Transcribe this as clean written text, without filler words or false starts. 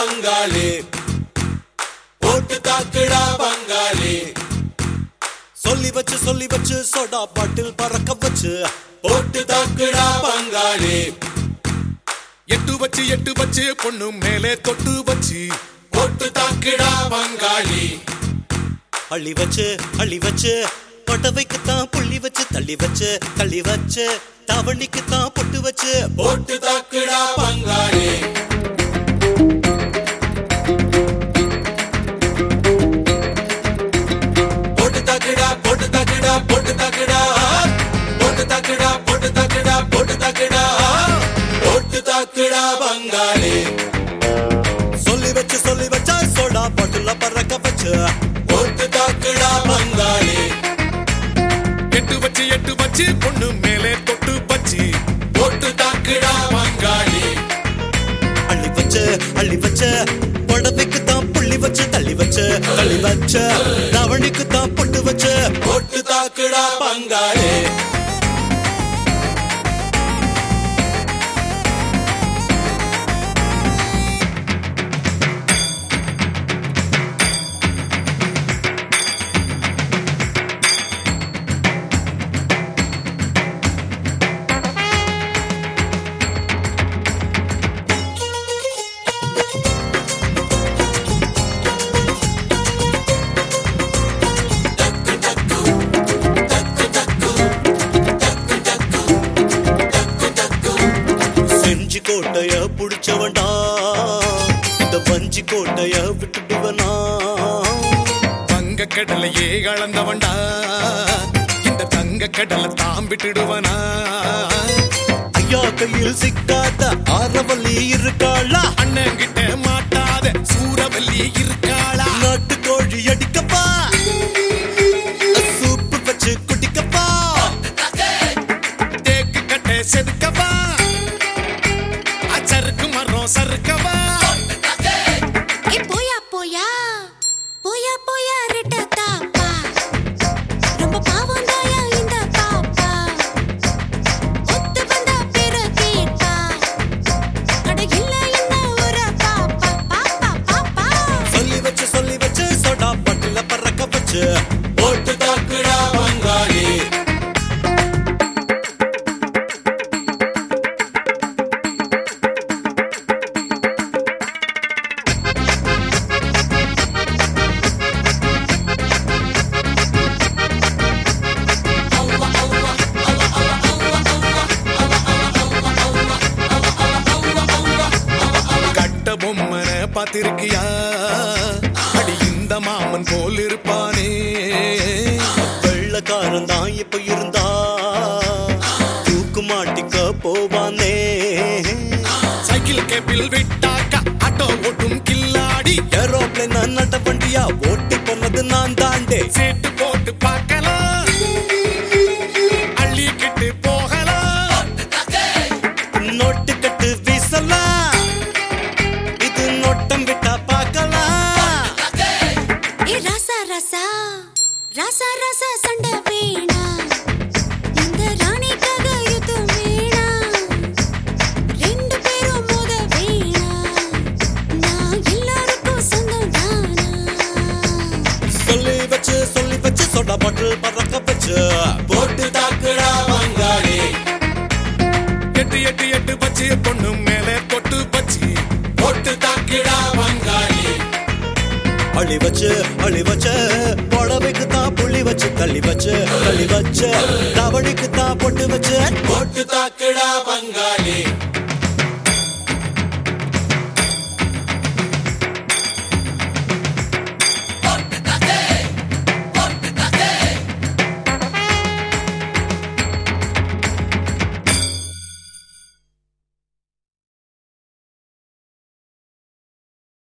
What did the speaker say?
பங்காளி போட்டு தாக்குடா பங்காளி சொல்லி வச்சு சோடா பாட்டில் பறக்க வச்சு போட்டு தாக்குடா பங்காளி எட்டு வச்சு பொண்ணு மேலே தொட்டு வச்சு போட்டு தாக்குடா பங்காளி அள்ளி வச்சு பட்டவைக்குத்தான் புள்ளி வச்சு தள்ளி வச்சு தாவணிக்குத்தான் பொட்டு வச்சு போட்டு தாக்குடா பங்காளி போட்டு தாக்குடா போட்டு தாக்குடா போட்டு தாக்குடா போட்டு தாக்குடா போட்டு தாக்குடா போட்டு தாக்குடா போட்டு தாக்குடா பங்காளி சொல்லி வச்சா சோடா பாட்டுல பறக்க வச்சு போட்டு தாக்குடா பங்காளி எட்டு வச்சு பொண்ணு மேலே தொட்டு வச்சு போட்டு தாக்குடா பங்காளி அள்ளி வச்ச புடவைக்கு தான் புள்ளி வச்சு தள்ளி வச்ச தவணிக்கு தான் பொட்டு வச்சு போட்டு தாக்குடா பங்காளி கோட்டைய புடிச்சவன்டா இந்த வஞ்சி கோட்டைய விட்டுடுவனா தங்க கடலையே கலந்தவன்டா இந்த தங்க கடலை தாம் விட்டுடுவனா ஐயா கையில் சிக்காத ஆரவல்லி இருக்காளா அண்ணன் கிட்ட மாட்டாத சூரவல்லி இருக்காளா நாட்டு கோழி அடிக்கப்பா சூப்பு வச்சு குடிக்கப்பா தேக்கு கட்டை செதுக்கப்பா சருக்கு மரம் சறுக்கவா போயா ரெட்ட தாப்பா ரொம்ப பாவம் தாயா இந்த பாப்பா ஒத்து வந்த பேர கேட்டா அட இல்ல என்ன ஒரு பாப்பா சொல்லி வச்சு சோடா பாட்டுல பறக்க வச்சு போட்டு தாக்குடா பங்காளி பொம்மனை பார்த்திருக்கியா அடி இந்த மாமன் போல் இருப்பானே வெள்ளக்காரன் தான் இப்ப இருந்தா தூக்கு மாட்டிக்க போவானே சைக்கிள் கேப்பில் விட்டாக்கா ஆட்டோ ஓட்டும் கில்லாடி ஏரோப்ளேன் நட்ட வண்டியா ஓட்டி போனது நான் தாண்டே சீட்டு போட்டு பார்க்கலாம் அள்ளிக்கிட்டு போகலாம் நோட்டு கட்டு வீசலாம் ராசா சண்டை வேணா இந்த ராணிக்காக யுத்தம் வேணா ரெண்டு பேரும் மோத வேணா நான் எல்லாருக்கும் சொந்தம் தானா சொல்லி வச்சு சோடா பாட்டில் பறக்க வச்சு போட்டு தாக்குடா பங்காளி எட்டு வச்சு பொண்ணு மேலே தொட்டு வச்சு போட்டு தாக்குடா பங்காளி அள்ளி வச்ச புடவைக்கு தான் புள்ளி வச்சு தள்ளி வச்ச தவணிக்கு தான் பொட்டு வச்சு போட்டு தாக்குடா பங்காளி